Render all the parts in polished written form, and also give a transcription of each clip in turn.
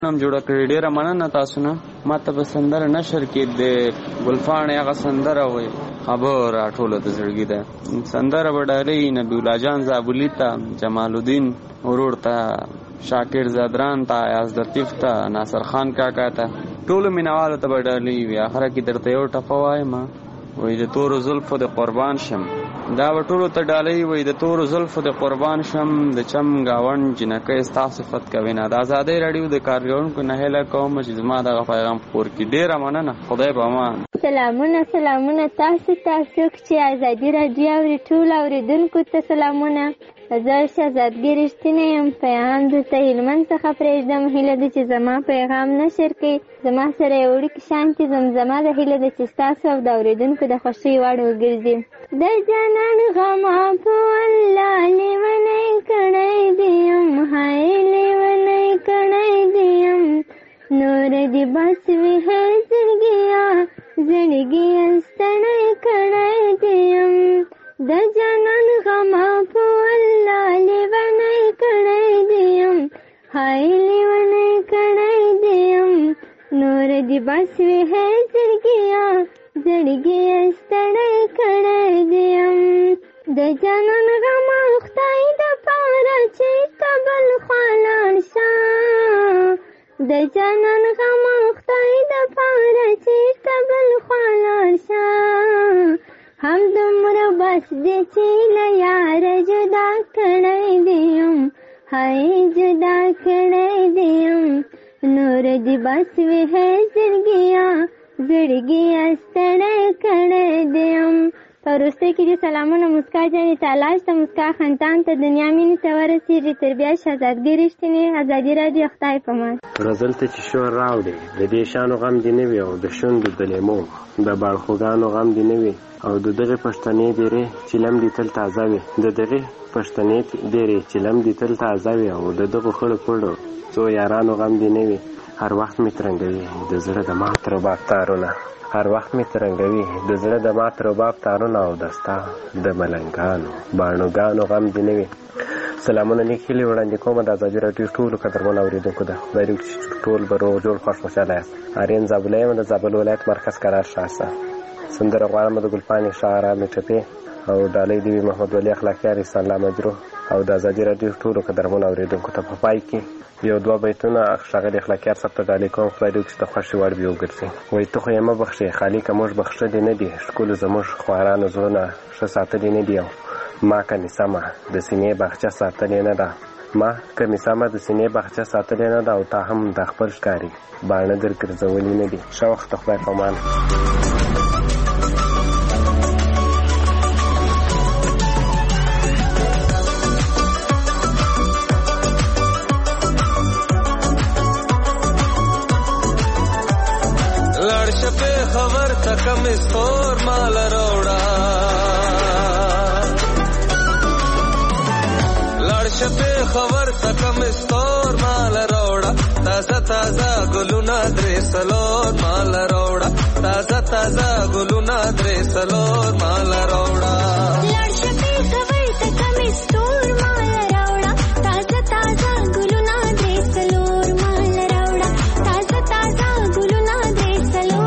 نام جوړ کړی. ډیره مننه تاسو نه. ماته په سندره نشر کې د ګلفان هغه سندره وای خبر راټوله د زړګي ده. سندره وډالې نبی الله جان زابلی ته، جمال الدین ورور ته، شاکر زادران ته، یاز لطیف ته، ناصر خان کاکا ته، ټول مینوالو ته وډالې وی. اخره کې درته یو ټپه وایم وای د تور زلفو د قربان شم. دا ټولو ته ډالۍ وای د تور زلفو د قربان شم، د چم گاون جنکه ستا صفت کوي نه. د آزادۍ راډیو د کارګرونکو نه هیله کوم چې زما دغه پیغام خپور کړي. ډیره مننه. خدای په امان. سلامونه تاسو چې آزادي راډیو اوري ټول اوریدونکو ته سلامونه. زه شهزادګي رښتینی یم. پیغام درته هلمند څخه پرېږدم. هیله ده چې زما پیغام نشر کړئ. زما سره یو وړوکی شانتې زمزمه ده. هیله ده چې ستاسو او د اوریدونکو د خوښۍ وړ وګرځي. د جانان غما په والله لیونی کړی دیم، های لیونی کړی دیم، نور دې بس وي ہے زړګیا زړګیا ستړی کړی دیم. د جانان غما په والله لیونی کړی دیم، های لیونی کړی دیم، نور دې بس وي ہے زړګیا زړګیا ستړی کړی دیم. د جانان غما خدای د پاره چې تبل خالان شا، د جانان غما خدای د پاره چې تبل خالان شا، هم دومره بس دې چې له یار جدا کړی دیم، های جدا کړی دیم، نور دې بس وي ہے زړګیا زړګیا ستړی کړی دیم. په وروستۍ کې دې سلامونه مسکا جانې تالاش ته، مسکا خنتان ته، دنیا مینې ته ورسېږي. تر بیا شهزادګي رښتینې ازادي راډیو. خدای په امان. رزل ته چې شور راوړې د دې شانو غم دې نه وي، او د شونډو د لیمو د باړخوګانو غم دې نه وي، او د دغې پښتنې ډېرې چیلم دې تل تازه وي، د دغې پښتنې ډېرې چیلم دې تل تازه وي، او د دغو خړو پړو څو یارانو غم دې نه وي. هر وخت مې ترنګوي د زړه د مات رباب تارونه، هر وخت مې ترنګوي د زړه د مات رباب تارونه، او دستا د ملنګانو باڼوګانو غم دې نه وي. سلامونه نیک هیلې وړاندې کوم د ازادي راډیو ټولو قدرمنو اورېدونکو ده. خدای دې وکړي چې ټول به روغ جوړ خوښ خوشحاله یاست. آرین زابله یم د زابل ولایت مرکز قرار ښار. سندره غواړم د ګلپانې شاعره مې ټپې او ډالۍ دې وي محمد ولي اخلاقیار احسان الله مجروح او د ازادي راډیو ټولو قدرمنو اورېدونکو ته. په پای کې یو دوه بیتونه ښاغلي اخلاقیار صاحب ته ډالۍ کوم. خدای دې وکړي چې د خوښې وړ وي وګرځي. وایي ته خو یې مه بخښې خالقه، موږ بخښلي نه دي، ښکلو زموږ خوارانو زړونه ښه ساتلي نه دي، او ما کمې سمه د سینې باغچه ساتلې نه ده، ما کمې سمه د سینې باغچه ساتلې نه ده، او تا هم د خپل ښکاري باڼه در ګرځولي نه دي. ښه وخت د خدای په امان. خبر تکم استور مال روڑا لڑش پہ خبر تکم استور مال روڑا تازہ تازہ گلونا درے سلور مال روڑا تازہ تازہ گلونا درے سلور مال روڑا لڑش پہ خبر تکم استور مال روڑا تازہ تازہ گلونا درے سلور مال روڑا تازہ تازہ گلونا درے سلور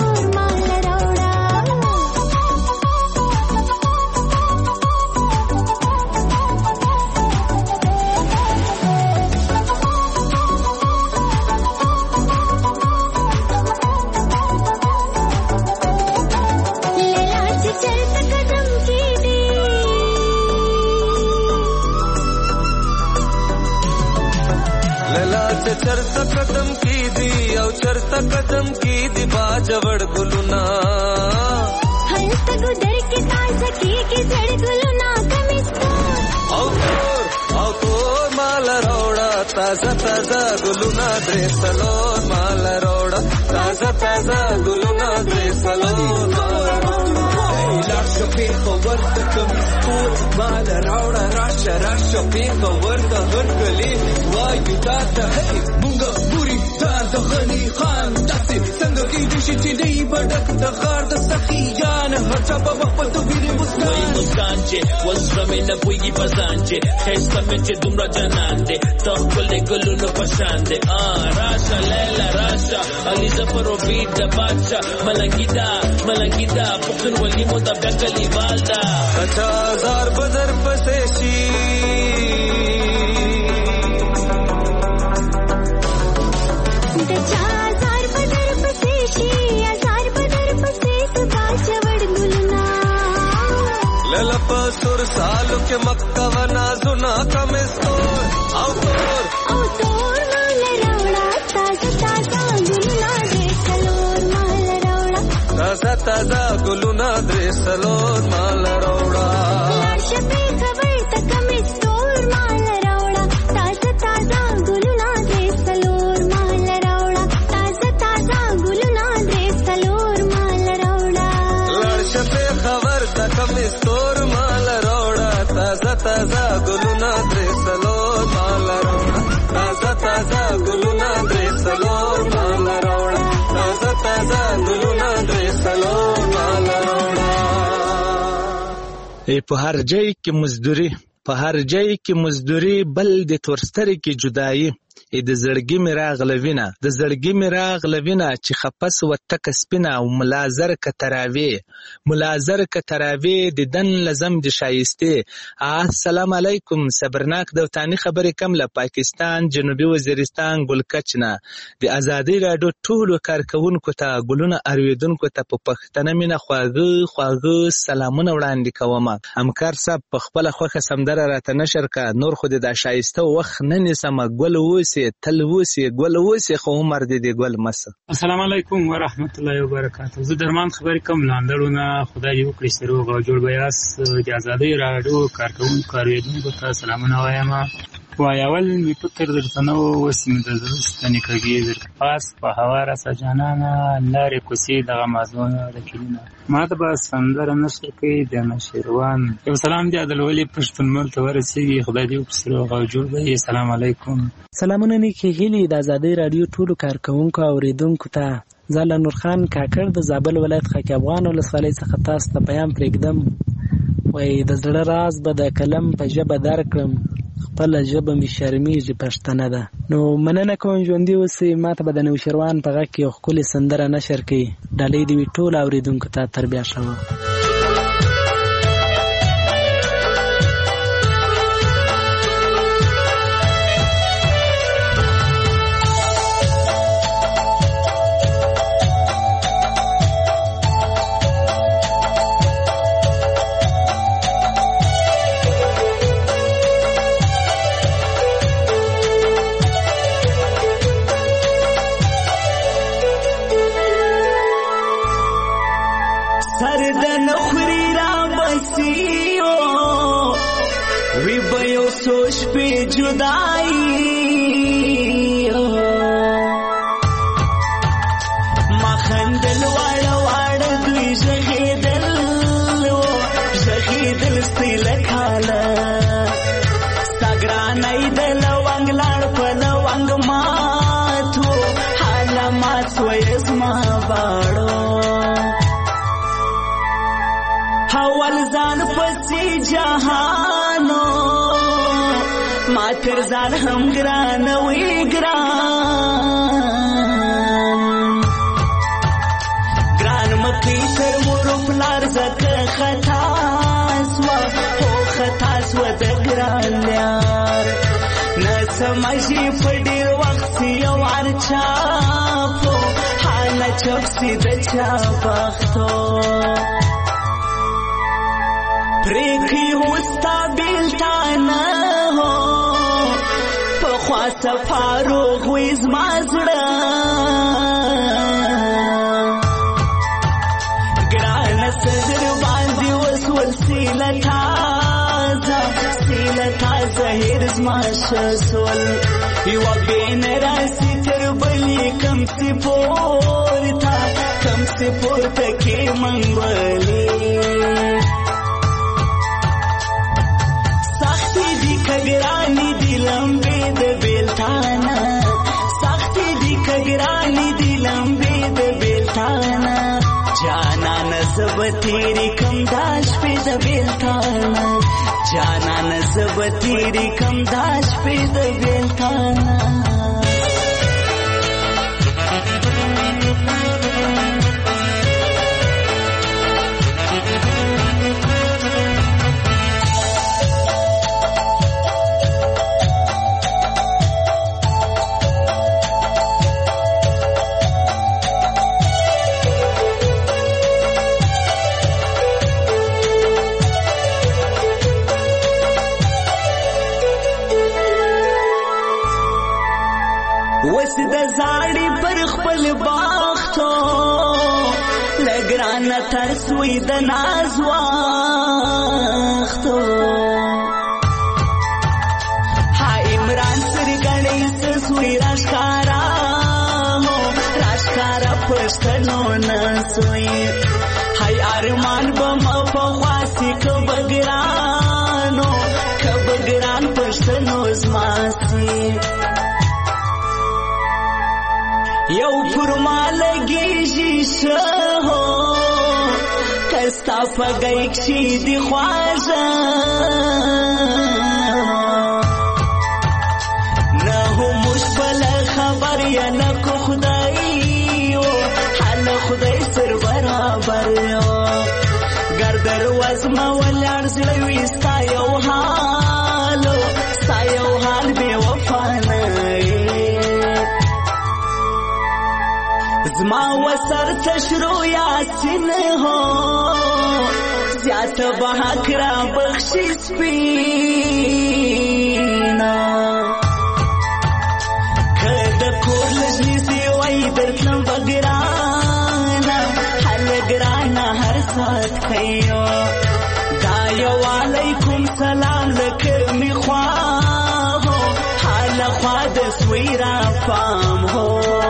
چرتا قدم کی دی او چرتا قدم کی دی باجوڑ گلونا ہلتا گدر کے تازہ کی جڑ گلونا کمستور او تور مال روڑا تازہ تازہ گلونا درے سلور مال روڑا تازہ تازہ گلونا درے سلور مال روڑا راشا پیخ ورد کمستور مال روڑا راشا راشا پیخ ورد غر گلی وایو داتا ہے مونگا بوری دار دا غنی خان داتی سنگا کی دیشی چی دی بڑک دا غار دا سخیان هچا بابا په تو ګری مسکان چې وسره مې نه پويږي پسان چې خسته مې چې دومره جنان دې ته خپل ګلونو پشان دې راشه لیلا راشه علي زفر او بیت د بادشاه ملنګیدا پښتون ولي مو د بکلی والدا هچا هزار بدر پسې شي لپا سر سالو کے مکہ و نازنا کمستور او تور مال روڑا تازہ گلونا دے سلور مال روڑا تازہ گلونا دے سلور مال روڑا شپے خبر تک کمستور مال روڑا تازہ گلونا دے سلور مال روڑا تازہ گلونا دے سلور مال روڑا لڑ شپے خبر تک کمستور مال روڑا تازہ گلونا دے سلور مال روڑا تازہ گلونا دے سلور مال روڑا تازہ گلونا دے سلور مال روڑا په هر ځای کې مزدوري په هر ځای کې مزدوري بل د تورستري کې جدایي د زړګي میراغ لوینه د زړګي میراغ لوینه چې خپس وتک سپینه او ملازر کتراوی د دن لزم د شایسته السلام علیکم صبرناک دوتانی خبرې کم له پاکستان جنوبي وزیرستان ګلکچنه د ازادي راډیو ټولو کارکونکو ته ګلونه ارویدونکو ته په پښتنه مینه خواږه سلامونه وړاندې کوم همکار صاحب په خپل خوخه سمدره راته نشر کا نور خو د شایسته وخت نه نسم ګل وسی تل وسی ګل وسی خو عمر دې ګل مس السلام علیکم ورحمت الله وبرکاته زه درمان خبرې کوم لاندړونه خدای دې وکړي سروغ او جوړ بیاس د ازادي راډیو کارکونکو کاروونکو ته سلامونه وایم وایول می فکر درته نو وسیم د زړستنی کېږي در پاس په هوا را سجانانا لارې کوسي دغه مازونه د کینه ما ته به سندره نشر کوي د نشروان یو سلام دی عدالولي پښتون مل ته ورسیږي خدای دې وکړي سروغ او جوړ بیاس السلام علیکم سلامونه نیکی هیلي د ازادي راډیو ټولو کارکونکو او اوریدونکو ته زاله نور خان کاکړ د زابل ولایت خاک افغان ولسوالۍ څخه تاسو ته پیغام پرېږدم وای د زړه راز به د کلم په ژبه درکړم خپل ژبه می شرمېږي پښتنه ده نو مننه کوم ژوندي اوسئ ماته به د نوشیروان په غږ کې یو ښکلې سندره نشر کړي ډالۍ دې وي ټولو اورېدونکو ته تر بیا ښه تر ځان هم ګران وی ګران مکې تر مور پلار زکه خطا سو د ګران یار نه سمجي فډیر وخت یو ارچا په حال چوکسي د چا بختو پریکي هوستا بیلتانه سفارو غویز مازړه ګران صدر باندې وسول سیله تازه هرز ماشسول یو بین راسی تر بلی کم سی پورتا کې منګولې سختي دي کګرانی دي لمبې د بیلتانا سختي دي کګرانی دي لمبې د بیلتانا جانان زب تیری کم داش پید بیلتانا جانان زب تیری کم داش پید بیلتانا وس د زاړي پر خپل باختو لګران ترسوي د ناز واختو ها عمران سرګړې سوي راشکارا پښتنو نسوي هاي ارمان بم په واسي کبګرانو کبګران پښتنو زماسي یو فرمالګي شهو کستا پګای کی دی خواجه نه هو مشبل خبر یا نه کو خدای حال خدای سر برابر ګردر وزما ولار زړه وستا یو حال به وفا نه زما وسر تشرو یاسین هو زیات بحق را بخشی سپینا کد کور لجنی سی وی درتلم بگرانا حل گرانا هر سات خیو دایو علیکم سلام لکرمی خواهو حال خواد سوی را فام هو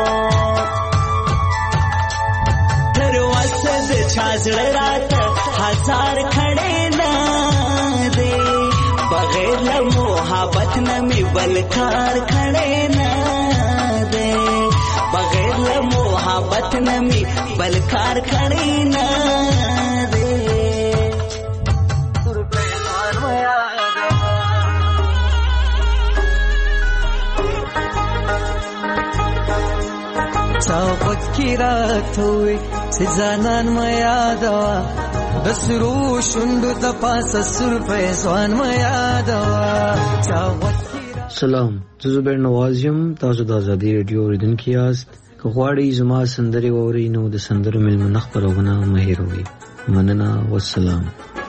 چازړه راته هزار کړي نه دي بغیر له محبت نه می بل کار کړي نه دي بغیر له محبت نه می بل کار کړي نه دي فکراتوي سزانان ما یادوا بسرو شوندو د پاسه سر فیضان ما یادوا سلام زه زبیر نواز یم تاسو د ازادي رادیو اوریدونکي یاست که غواړئ زما سندرې واورئ نو د سندرو میلمنه خپرونه مه هېروئ مننه والسلام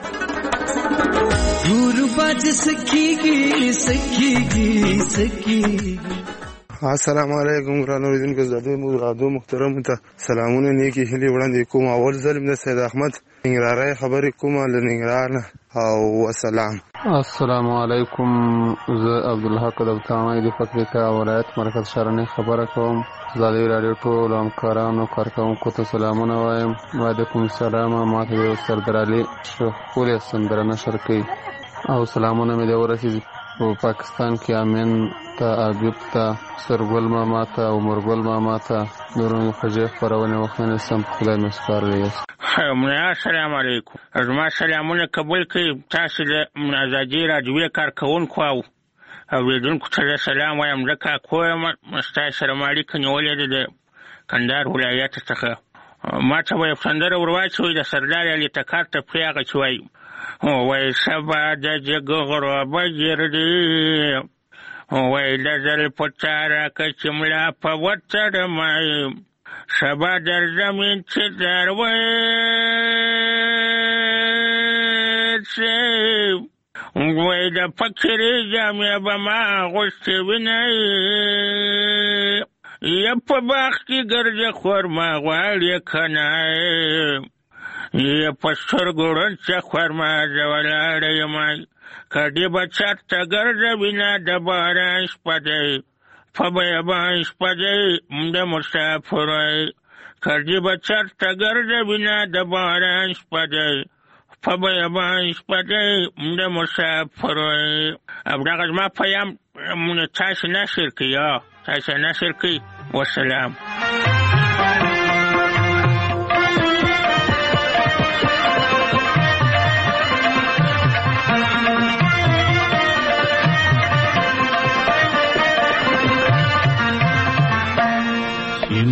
السلام علیکم ګران اوریدونکو زادو محترم ته سلامونه نیکی هیلې وړاندې کوم اول ځل د سید احمد ننګرهاري خبرې کوم له ننګرهار او والسلام السلام علیکم زه عبدالحق دبتانی د پکتیکا ولایت مرکز شهرنۍ خبره کوم ازادي رادیو ټول همکارانو کارکوونکو ته سلامونه وایم وعلیکم السلام ماته یو سردار علي ښکلې سندره نشر کوي او سلامونه مې د ورسېږي په پاکستان کې امین ته عابد ته سرګل ماما ته عمرګل ماما ته نورو خوږې خپرونې وخت سم خدای مې سپارلی یاست السلام علیکم زما سلامونه قبول کړئ تاسو د ازادي راډیو کارکوونکو او اورېدونکو ته سلام وایم زه کاکو یم ستاسو سره مې اړیکه نیولې ده د کندهار ولایت څخه ما ته به یو سندره ور واچوئ د سردار علي ټکر ته پرې هغه چې وایي وای سبا د جګغرو بجردي وای د زل پچاره که ملا په وتر مای سبا در زمین چې در وای د فکرې جامې به ما غوښتې وینئ یا په باغ کې ګرځې خورما غواړې که نه یا په سترګو ړنڅه خورما زه ولاړه یمه کډې به چاته ګرځوي نه د باران شپه دی په بیابان شپه دی د مسافرۍ کډې به چاته ګرځوي نه د باران شپه دی په بیابان شپه دی د مسافرۍ او دغه زما پیام تاسې نشر کړئ تاسې نشر کړئ والسلام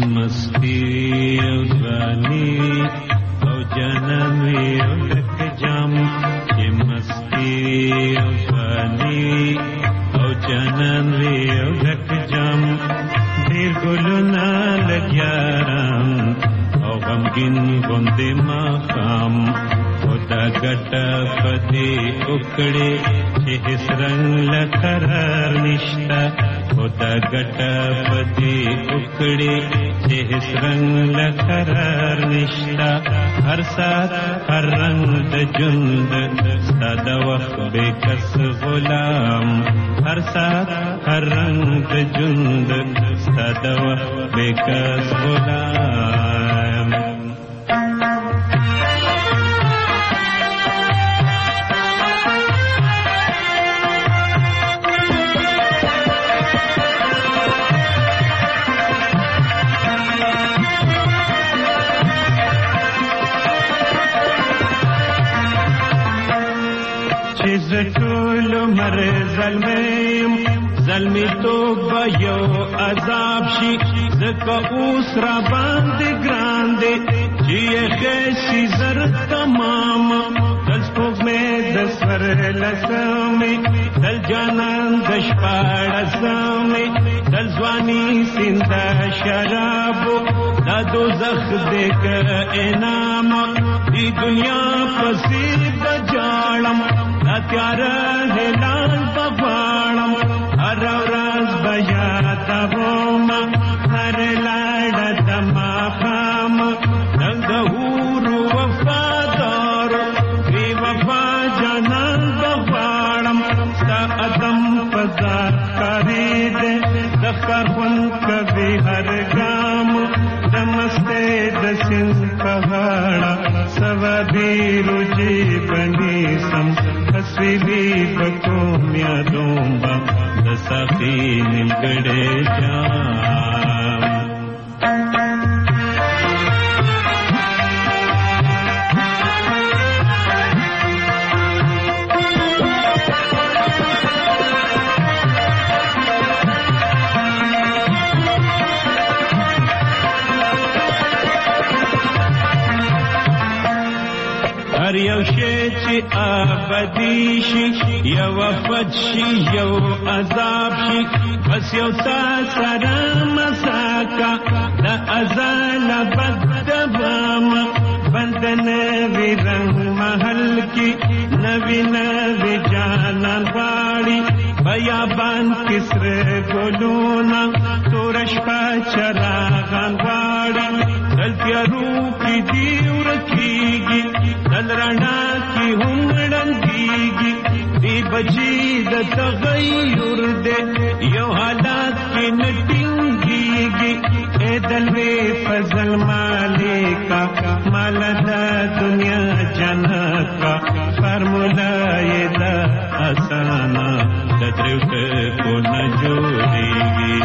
مستی او ځواني او جنم او ډک جام چې مستی او ځواني او جنم او ډک جام ډېر ګلونه لګیارم او غمګین غوندې ماښام خدا ګټه پدې وکړې چې هېڅ رنګ له قرار نشته خدا ګټه پدې وکړې چې هېڅ رنګ له قرار نشته هر ساعت هر رنګ د ژوند ستا د وخت بې کس غلام هر ساعت هر رنګ د ژوند ستا د وخت بې کس غلام ټول عمر ظلمي توب یو عذاب شي ځکه اوس را باندې ګران دی چې یې ښه زر تمام تل سپوږمۍ د سورلسمې تل جانان د شپاړسمې تل ځواني سیند د شرابو دا دوزخ دی که انعام دی دنیا پسې به جاړم دا تیاره هلال بغواړم هر ورځ به یادوم هر لاړه د ماښام د حورو وفادارو بې وفا جانان بغواړم ستا عدم په ذات ښکاري دی د ښکار خوند کوي هر ګام د مستۍ د سیند په غاړه سوابي روجي بنیسم تصویبی بکوم یادوم با د ساقي نیمګړی جام هر یو شی چې ابدي شي یو وفات شي یو عذاب شي بس یو تا سره مساکا د ازل بدبام بند نوی رنگ محل کی نوی نوی جانان غاړي بیابان کسر ګلونا تورش پا چراغان غاړي دل پیارو کی دیور کیږي دل رڼا کی هنګړنګيږي دی بچی د تغیر دې یو حالات کې نټینګيږي اے دل وی فضل مالکا مال دا دنیا جنت کا فارمولا یې دا اسانا دریوټ کو نه جوړيږي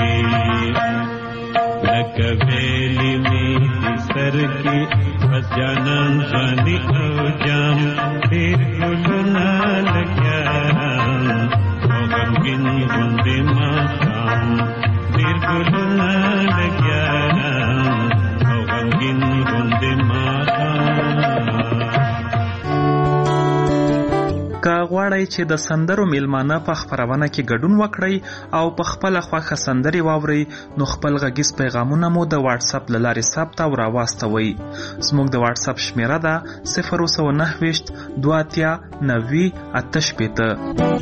لکه ویلی می سر کی بس جانان ځواني او جام ډېر ګلونه لګیارم او غمګین غوندې ماښام ډېر ګلونه لګیارم او غمګین غوندې ماښام که غواړئ چې د سندرو میلمانه په خپرونه کې ګډون وکړئ او په خپله خوښه سندرې واورئ نو خپل غږیز پیغامونه مو د واتساپ له لارې ثبت او راواستوئ. زموږ د واتساپ شمیره ده 029 2 90 88.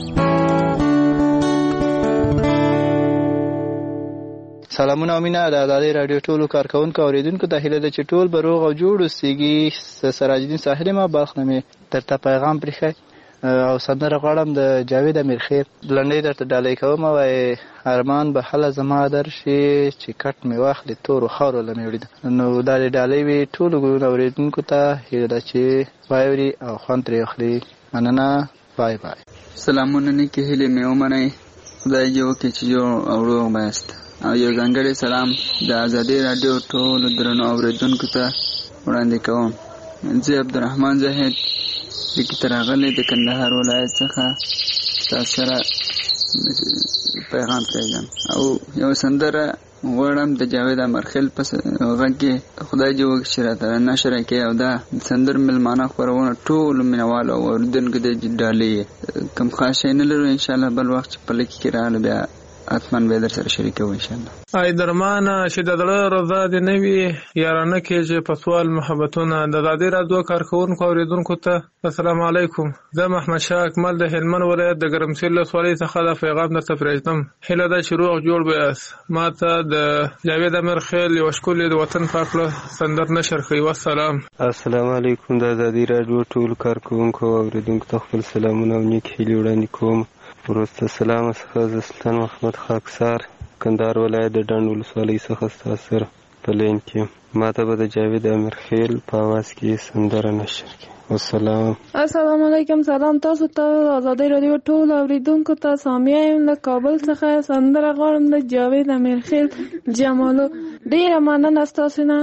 سلامونه او مینه د آزادۍ راډیو ټولو کارکونکو اوریدونکو ته هیله ده چې ټول به روغ او جوړ اوسیږي. سراج الدین ساحلي ما باغ نه مې درته پیغام پرېښی او سندره غواړم د جاوید امیرخېل لنډۍ درته ډالۍ کوم. وایي ارمان به هله زما درشي چې کټ مې واخلي تورو خاورو له مې وړي. نو دا ډالۍ وي ټولو اوریدونکو ته هیله ده چې واوري او خوند ترې واخلي. مننه. بای بای. سلامونه نیکې هیلې مې ومنئ. خدای دې وکړي چې جوړ او روغ بایاست. او یو ځانګړی سلام د آزادۍ راډیو ټولو درنو اوریدونکو ته وړاندې کوم. زه عبدالرحمن زاهد د راغلی د کندهار ولایت څخه تاسو سره پیغام پرېږدم. او یو سندره غواړم د جاوید امرخیل په غږ کې خدای دې وکړي چې راته نشر کړي او دا سندرو میلمانه خپرونه ټولو مینهوالو او اورېدونکو ته ډالۍ کوم خاص شی نه لرو. انشاءالله بل وخت چې په لیک کې راغله بیا حتما به در سره شریکوو انشاءالله. ای درمانه چې د زړه رضا دې نه وي یارانه کېږي په سوال محبتونه. د ازادۍ راډیو کارکوونکو اورېدونکو ته السلام علیکم. زه محمد شاه اکمل د هلمند ولایت د ګرمسیر ولسوالۍ څخه دا پیغام درته پرېږدم. هیله ده چې روغ جوړ به یاست. ما ته د جاوید امرخیل یوه ښکلې د وطن پاک له سندر نشر کړئ. والسلام. السلام علیکم. د ازادۍ راډیو ټولو کارکوونکو او اورېدونکو ته خپل سلامونه او نیک هیلې وړاندې کوم. وروسته سلام څخه زه سلطان محمد خاکسار کندهار ولایت د ډنډ ولسوالۍ څخه ستاسو سره په لین کې ما ته به د جاوید امرخیل په اواز کې سندره نشر کړي. والسلام. السلام علیکم. سلام تاسو ته ازادۍ راډیو ټول اوریدونکو ته. سامیه یم له کابل څخه. سندره غواړم د جاوید امرخیل جمالو. ډیره مننه ستاسو نه.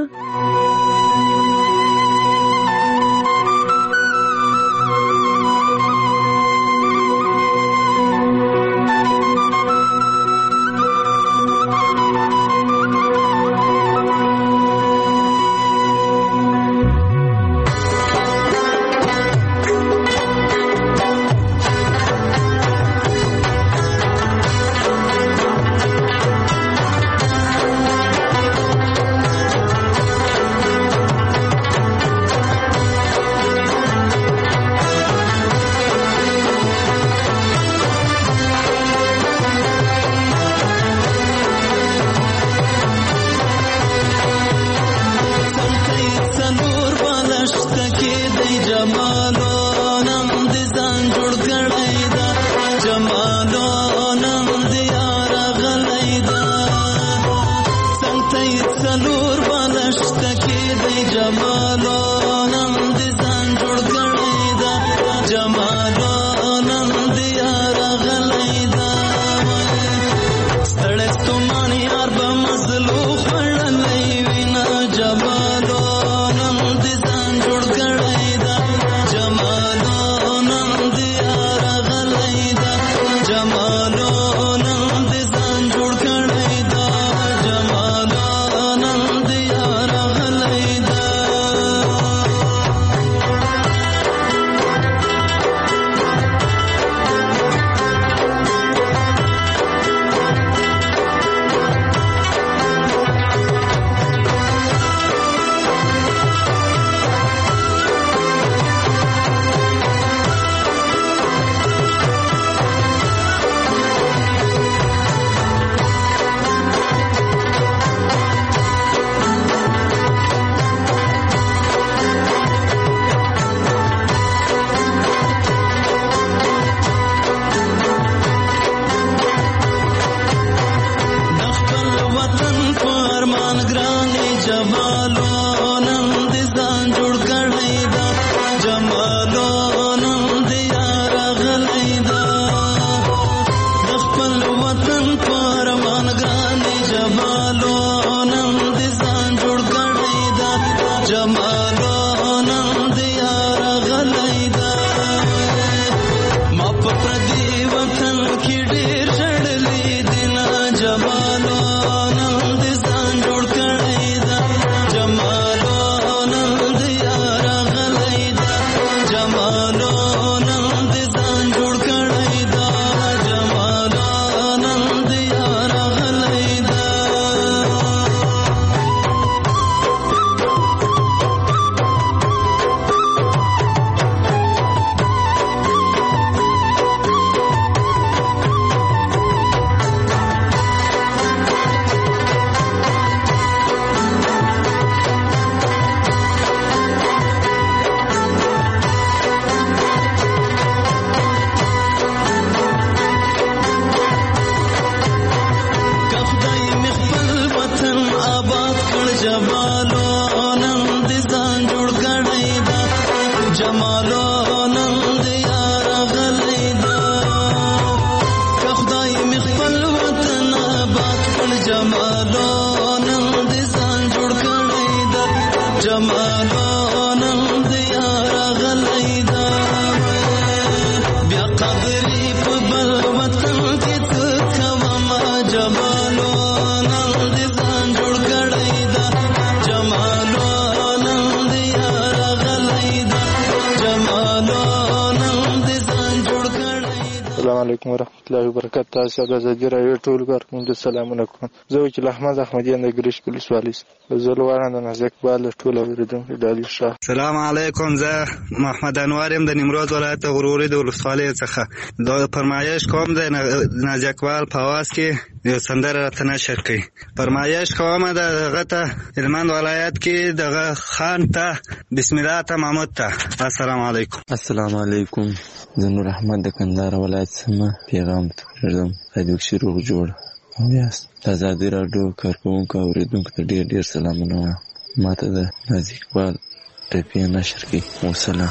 بیا قبرې په بل وطن کې علیکم ورحمت الله وبرکاته. تاسو د ازادي راډیو ټول کارکوونکو سلامونه کوم. زه وکیل احمد احمدی د ګریش پولیس والي زلوان د نازک بال ټول اوریدونکو ډالي شاه. سلام علیکم. زه محمد انور يم د نیمروز ولایت غروري د ولسوالۍ څخه. د فرمایش کوم د نازک بال په واس کې یو سندره راته نشر کړي. فرمایش کوم د غته هلمند ولایت کې د خان ته بسم الله ته محمود ته. السلام علیکم. السلام علیکم. زه نور احمد د کندهار ولایت سمه پیغام ته پرېږدم. راډیو کښې روغ جوړ او یاست. د ازادي راډیو کارکوونکو او اورېدونکو ته ډېر ډېر سلامونه وایم. ما ته د نازک بال ټپې نشر کړي. وسلام.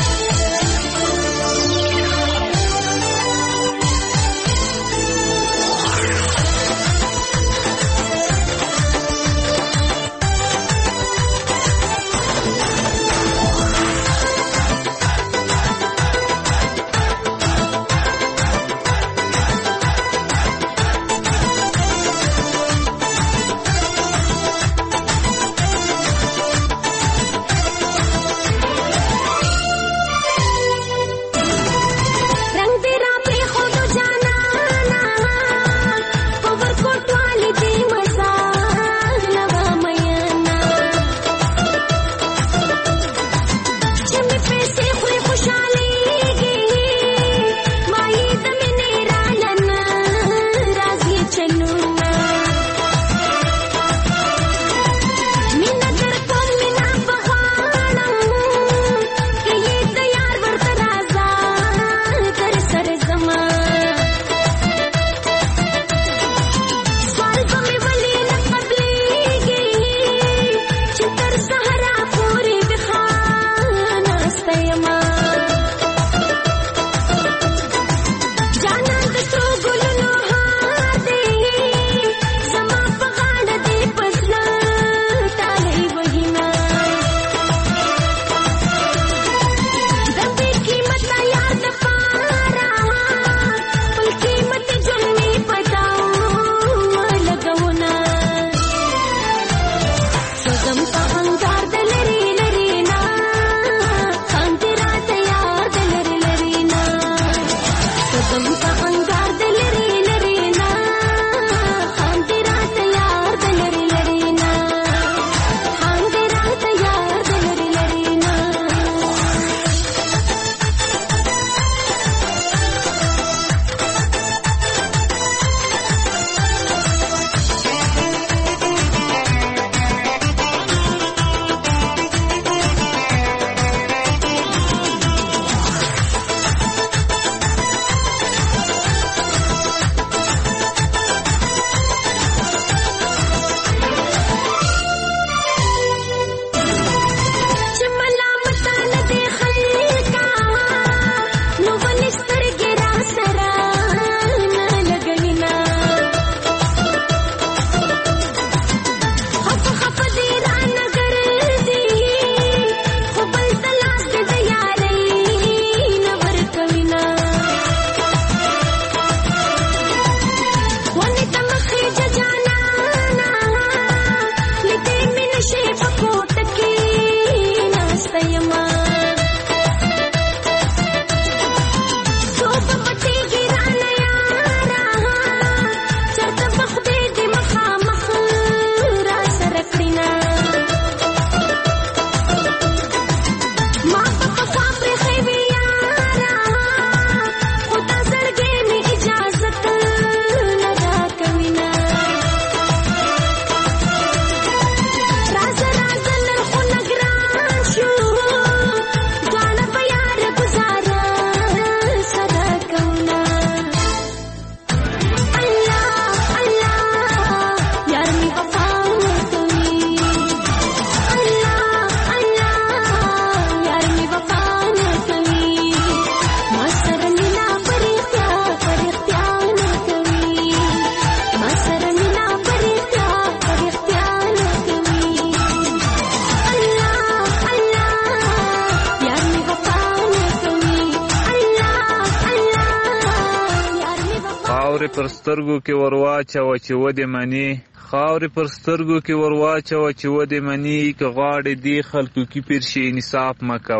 خاورې پر سترګو کې ورواچوه چې ودې مني، خاورې پر سترګو کې ورواچوه چې ودې مني، که غواړې دې خلکو کې پیر شي انصاف مه کوه.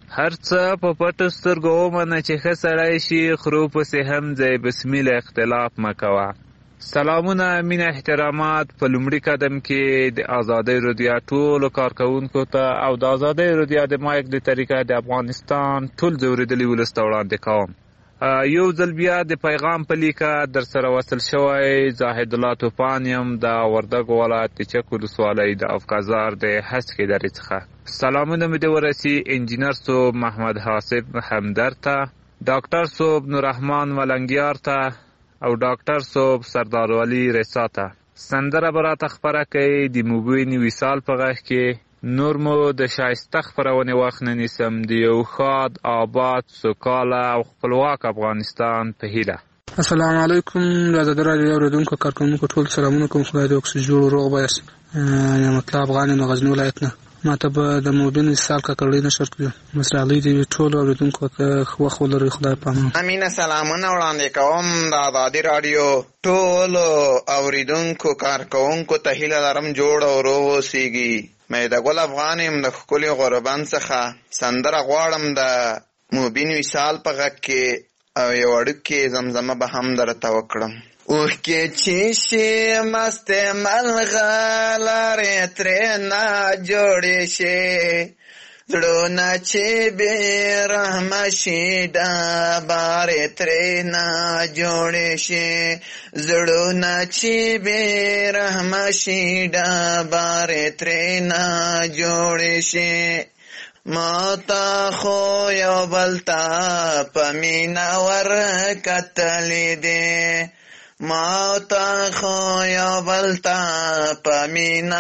هر څه په پټو سترګو ومنه چې ښه سړی شي، خرو پسې هم ځای بسمیله اختلاف مه کوه. سلامونه، مینه، احترامات په لومړي قدم کې د ازادۍ رادیو ټولو کارکوونکو ته او د ازادۍ رادیو د مایک د طریقه د افغانستان ټول ځورېدلي ولس ته وړاندې کوم. یو ځل بیا د پیغام په لیکه در سره وصل شوی زاهد الله توپان یم د وردګو ولایت د چک ولسوالۍ د افغازار د هسکې درې څخه. سلامونه مې دې ورسي انجینر صوب محمد حاسب همدرد ته، ډاکټر صوب نوررحمان ملنګیار ته او ډاکټر صوب سردار ولی رسا ته. سندره به راته خپره کوي د مبین وصال په غږ کې. نور مو د شایسته خپرونې وخت نه نیسم، د یو ښاد، آباد، سوکاله او خپلواک افغانستان په هیله. السلام علیکم د ازادۍ راډیو اورېدونکو کارکوونکو ټول سلامونه کوم. خدای دې وکړي جوړ روغ بایاست. نعمت الله افغان یم د غزني ولایت نه. ما ته به د مبین وصال کاکړۍ نشر کړو. مسرالۍ دې ټولو اورېدونکو ته وخت ولري. خدای پامان. امینه سلامونه وړاندې کوم د ازادۍ راډیو ټولو اورېدونکو کارکوونکو ته هیله لرم جوړ او روغ اوسیږي. مې د ګل افغان یم د ښکلي غوربند څخه. سندره غواړم د مبین وصال په غږ کې او یو اړوکې زمزمه به هم درته وکړم. اوښکې چې شي مستې ملغلرې ترې نه جوړې شي، زړونه چې بې رحمه شي ډبرې ترې نه جوړې شي، زړونه چې بې رحمه شي ډبرې ترې نه جوړې شي. ما تا خو یو بل ته په مینه ورکتلې دي، ما تا خو یو بل ته په مینه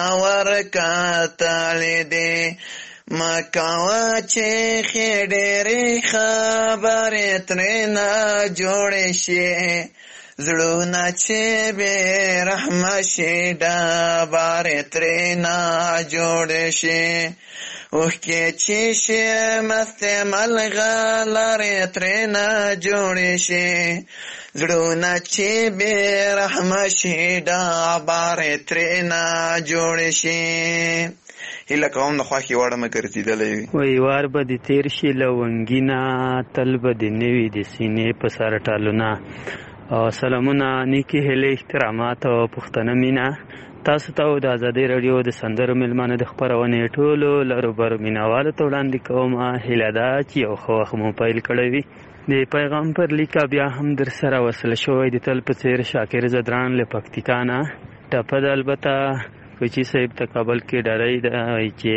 ورکتلې دي. مکوه چې ښې ډېرې خبرې ترې نه جوړې شي، زړونه چې بې رحمه شي ډبرې ترې نه جوړې شي. اوښکې چې شي مستې ملغلرې ترې نه جوړې شي، زړونه چې بې رحمه شي ډبرې ترې نه جوړې شي. هیله کوم د خوښې وړ مه ګرځېدلی وي. وایي وار به دې تېر شي له ونګینه، تل به دې نه وي د سینې په سر ټالونه. سلامونه، نیکې هیلې، احترامات او پښتنه مینه تاسو ته او د ازادۍ راډیو د سندرو میلمانه د خپرونې ټولو لروبرو مینهوالو ته وړاندې کوم. هیله ده چې یو ښه وخت مو پیل کړی وي. د پیغام پر لیکه بیا هم در سره وصل شوی د تل په څېر شاکر زدران له پکتیکا نه. ټپه ده البته کوچي صاحب ته کابل کې ډالۍ ده چې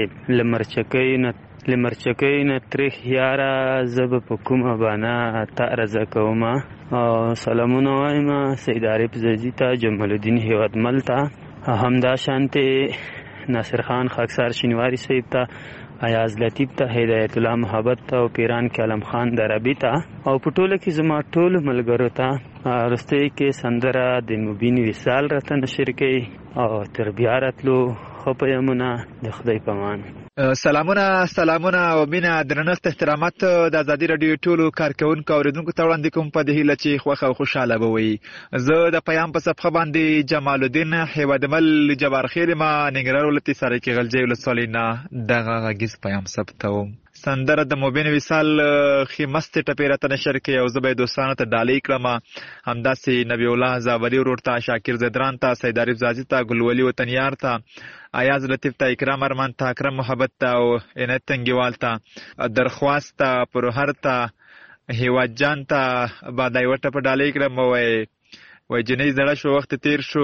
له مرچکۍ نه تریخ یاره زه به په کومه بانه تا رضا کومه. سلامونه وایم سید عارف زرجي ته، جمال الدین هیوادمل ته، همدا شانتې ناصر خان خاکسار شینواري صاحب ته، ایاز لطیف ته، هدایت الله محبت ته او پیران کې علم خان دربي ته او په ټوله کې زما ټولو ملګرو ته. وروستۍ کې سندره د مبین وصال راته نشر کوي او تر بیا راتلو ښه پیغامونه د خدای په امان. سلامونه او مینه، درنښت، احترامات د ازادۍ راډیو ټولو کارکوونکو او اورېدونکو ته وړاندې کوم په دې هیله چې خوښه او خوشحاله به وي. زه د پیام په صفحه باندې جمال الدین هیوادمل جبارخیل ما ننګرهار ولایت سرایکي غلجۍ ولسوالۍ نه دغه غږیز پیام ثبتوم. سندره د مبین وصال ښې مستې ټپې راته نشر کړي او زه به یې دوستانو ته ډالۍ کړم. همداسې نبی الله زاوري ورور ته، شاکر زدران ته، سید عارف زازي ته، ګلولي وطنیار ته، ایاز لطیف ته، اکرام ارمان ته، اکرم محبت ته او عنایت تنګیوال ته، درخواست ته، پرهر ته، هیواد جان ته به دا یوه ټپه ډالۍ کړم. وای جنۍ زړه شو وخت تیر شو،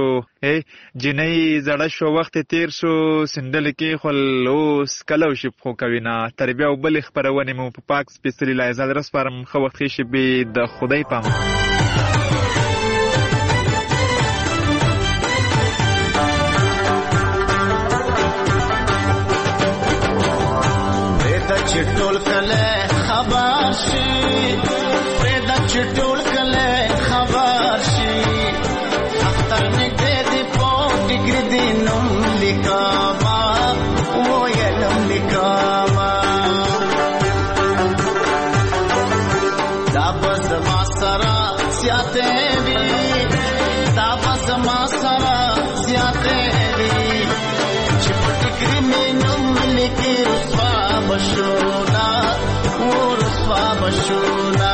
جنۍ زړه شو وخت تیر شو، سندل کې خل اوس کلو شي خو کوي نه. تربیه او بلې خپرونې مو په پاک سپېڅلي لایزال رسپارم. ښه وخت ښې شېبې د خدای په امان. پرېږده چې ټول کلی خبر شي، پرېږده چې ټول کلی خبر شي، اختر نږدې دی په ټیکري دی نوم لیکمه، ویلم لیکمه، دا به زما سره زیاتې وي، دا به زما سره زیاتې وي، چې په ټیکري مې نوم لیکي رسوا به شو نه بشونا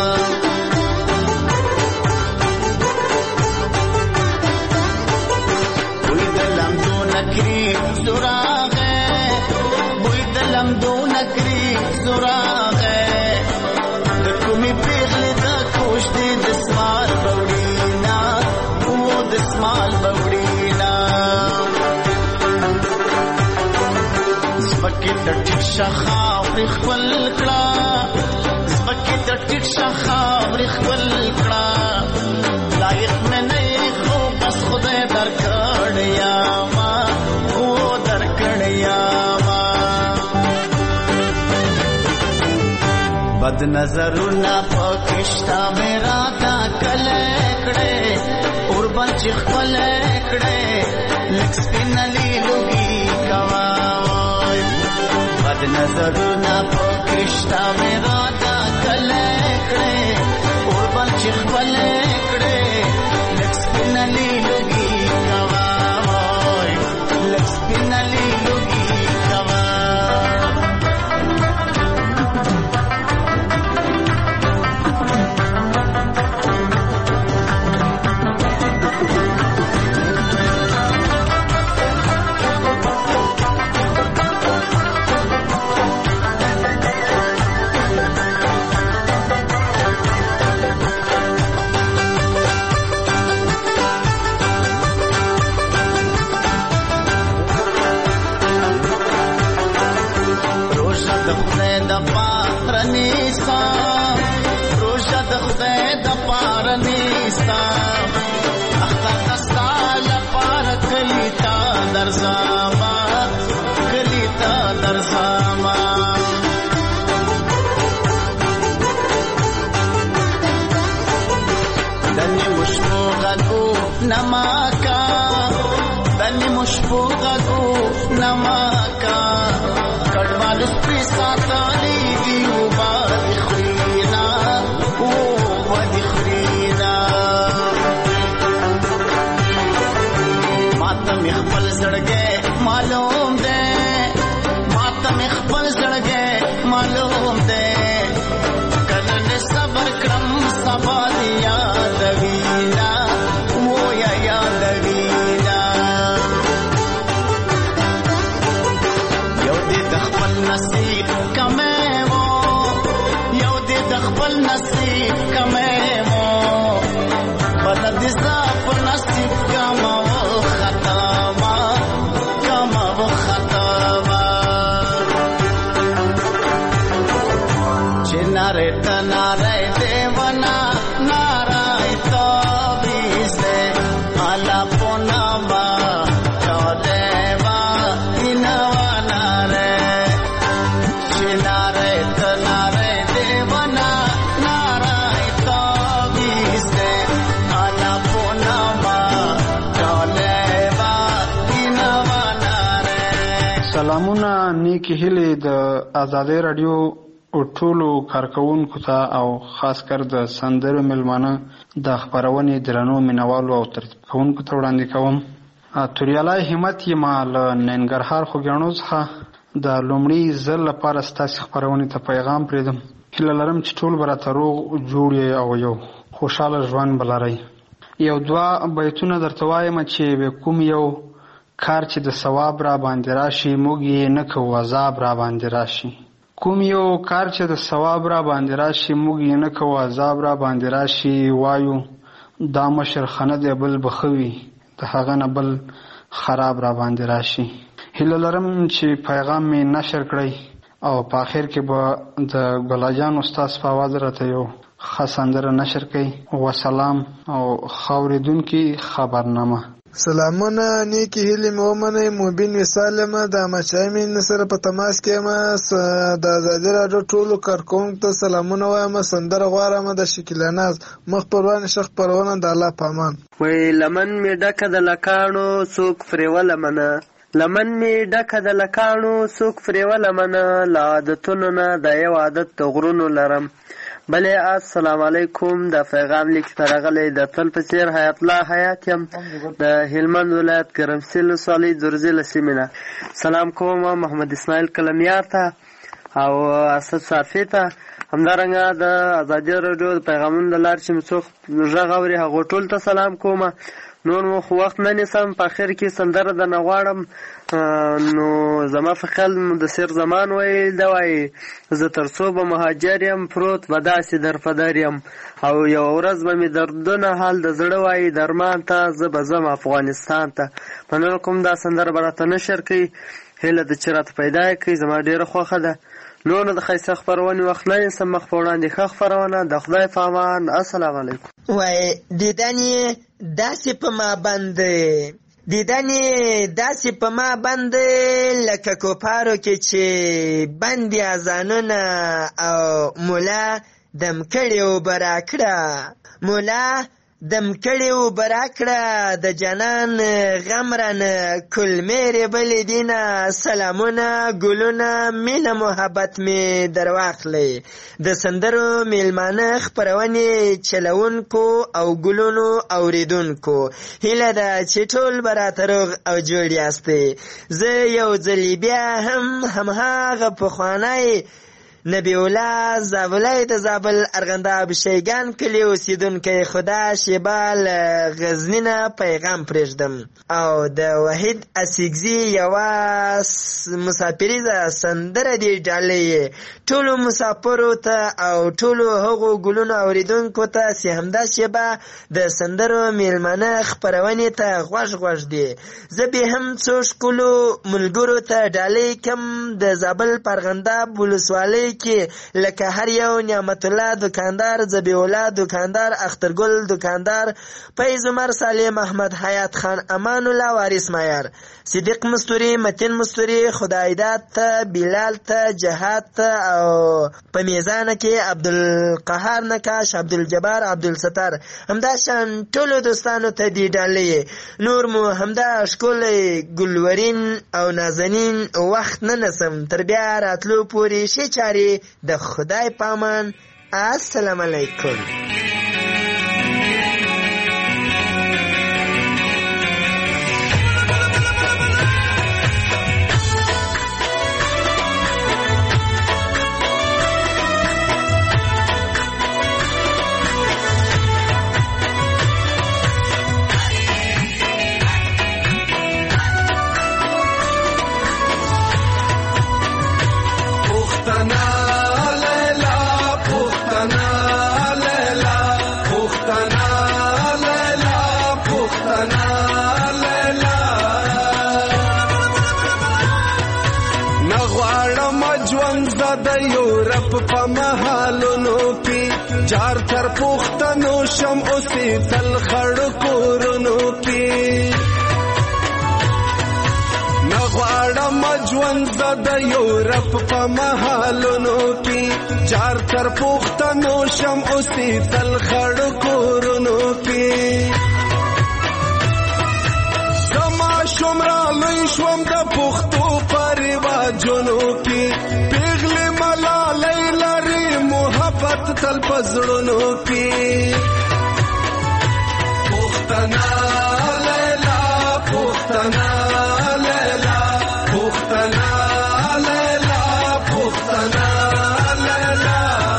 بوی دلم دو نکری زراغه بوی دلم دو نکری زراغه دکمی پیغلی دا کوشتی دسمال بوڑینا او دسمال بوڑینا زبکی دا ٹک شخاوری خول کلا زبکی دا ٹک شخاوری خول کلا لائق میں نہیں خو بس خدای در کڑیا ما او در کڑیا ما بد نظرنا پکشتا میرا دا کلکڑے اور بنچ خلکڑے لکسپن لی لوگی کواوی بد نظرنا پکشتا میرا دا کلکڑے اور بنچ خلکڑے لکسپن لی لوگی کواوی لکسپن لی لوگی روشا د خدای د پاره نیستا اخته دستا لپاره کلیتا درځما کلیتا درځما دني مشفو غو نماکا دني مشفو غو نماکا کډوال سپي ساتالي دیو خپل زړګې معلوم ده ماته خپل زړګې معلوم ده کله نه صبر کړم سبا یاد وینا و یا یاد وینا یو دې د خپل نصیب کمه وو یو دې د خپل نصیب کمه وو بل دې صاحب نصیب کمه نارے دیونا نارائ تو بیسے آلا پونا با چودے با انوا نارے چنارے تنارے دیونا نارائ تو بیسے آلا پونا با چودے با انوا نارے. سلامونه نیکی هیلې د آزادۍ رادیو او ټولو کارکونکو ته او خاص کر د سندرو ملمانه د خبرونې درنو مینوالو او ترتیب کوونکو ته وړاندې کوم. توریالای همت یم له ننګرهار خوږیاڼو څخه د لومړي ځل لپاره ستاسې خبرونې ته پیغام پرېږدم. هیله لرم چې ټول به راته روغ جوړ یې او یو خوشحاله ژوند به لرئ. یو دوه بیتونه درته وایم چې کوم یو کار چې د ثواب را باندې راشي موږ یې نه کوو عذاب را باندې راشي. کوم یو کار چې د ثواب را باندې راشي موږ یې نه کوو عذاب را باندې راشي وایو دا مشر خانه دی بل بخوي د هغه نه بل خراب را باندې راشي. هیله لرم چې پیغام مې نشر کړئ او په آخر کې به د ګلاجان استاد په आवाज راته یو ښه سندره نشر کړئ. وسلام او خاوریدونکي خبرنامه. سلامونه نیکی هیلې مې ومنئ. مبین وصال یم د احمدشاه امین سره په تماس کې یم. د ازادي راډیو ټولو کارکوونکو ته سلامونه وایم. سندره غواړم د شکیلا ناز مخ پروانې شخ پروانه د الله پامان. وای لمن می ډکه د لکانو څوک فریوله منه لمن می ډکه د لکانو څوک فریوله منه لا عادتونو نه د یو عادت د غرونو لرم. بله السلام علیکم. د پیغام لیک ترغلی د تل په څیر حیات الله حیات یم د هلمند ولایت ګرمسیر ولسوالۍ درزي سیمه. سلام کوم محمد اسماعیل کلمیار ته او اسد صافی ته همدارنګه د ازادي راډیو د پیغامونو د لارې چې مې څوک غږ اوري هغو ټولو ته سلام کوم. نور مو خو وخت نه نیسم، په اخر کې سندره درنه غواړم. نو زما فقل مدثر زمان ویل دا وایي زه تر څو به مهاجر یم پروت به داسې در په در یم، او یوه ورځ به مې دردونه حال د زړه وایي درمان ته زه به ځم افغانستان ته. مننه کوم دا سندره به راته نشر کوي، هیله ده چې راته پیدا یې کوي، زما ډېره خوښه ده. نو د ښایسته خپرونې وخت نه نیسم، مخ په وړاندې ښه خپرونه د خدای په امان. السلام علیکم. وای دیدن یې داسې په ما باندې، دیدن یې داسې په ما باندې لکه کوپارو کې چې بندي اذانونه او مولا دم کړي اوبه راکړه، مولا دم کړي اوبه راکړه، د جانان غم رانه کلمې بلې دینه، سلامونه ګلونه مینه محبت مې در واخلئ. د سندرو میلمانه خپرونې چلونکو او ګلونو اوریدونکو هیله ده چې ټول به راته روغ او جوړ یاستئ. زه یو ځلې بیا هم همهغه پخوانی نبی الله زابلی د زابل ارغنداب شیګان کلي اوسیدونکی خدا شیبال غزني نه پیغام پرېږدم او د وحید اسیګزي یوه مسافریزه سندره دې ډالۍ ټولو مسافرو ته او ټولو هغو ګلونو اوریدونکو ته چې همدا شیبه د سندرو میلمانه خپرونې ته غوږ غوږ دي. زه بیا هم څو ښکلو ملګرو ته ډالۍ کم د زابل په ارغنداب ولسوالۍ کې لکه هر یو نعمت الله دکاندار، ذبیح الله دکاندار، اخترګل دکاندار، فیض عمر، سالم احمد، حیات خان، امان الله، وارث معیار، صدیق مستوری، متین مستوری، خدایداد ته، بلال ته، جهاد ته او په میزانه کې عبدالقهار نکاش، عبدالجبار، عبدالستار، همدا شان ټولو دوستانو ته دی ډالۍ. نور مو همدا ښکلی ګلورین او نازنین وخت نه نسم، تر بیا راتلو پورې ښې چارې د خدای په امان. السلام علیکم. په محلونو کې جار تر پښتنو شم اوسې تل خړ کورونو کې نغواړم ژوند د یورپ په محلونو کې جار تر پښتنو شم اوسې تل خړ کورونو کې زما شمرا لوی شوم د پښتو په رواجونو کې تل پزړونو کې پښتنا لیلا پښتنا لیلا پښتنا لیلا پښتنا لیلا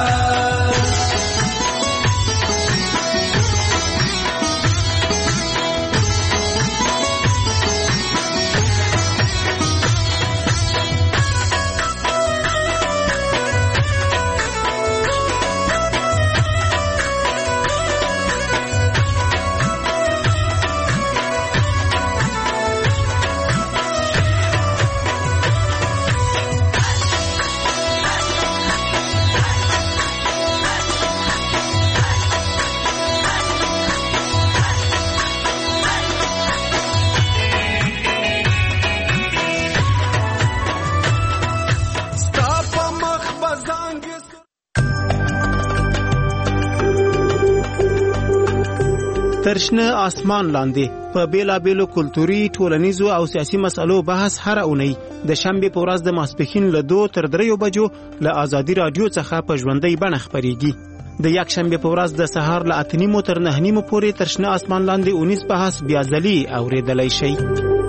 ترشنه آسمان لاندې په بیلابیلو کلتوري، ټولنیزو او سیاسي مسلو بحث هر اونۍ د شنبې په ورځ د ماسپښین له 2 تر 3 بجو له آزادي رادیو څخه په ژوندۍ بڼه خپرېږي. د یک شنبې په ورځ د سهار له 8:30 تر 9:30 پورې ترشنه آسمان لاندې اونیز بحث بیا ځلې اورېدلی شئ.